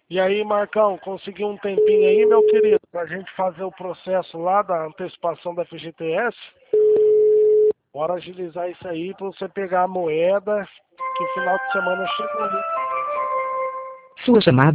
E aí, Marcão, conseguiu um tempinho aí, meu querido, pra gente fazer o processo lá da antecipação da FGTS? Bora agilizar isso aí pra você pegar a moeda, que o final de semana chegou aí. Sua chamada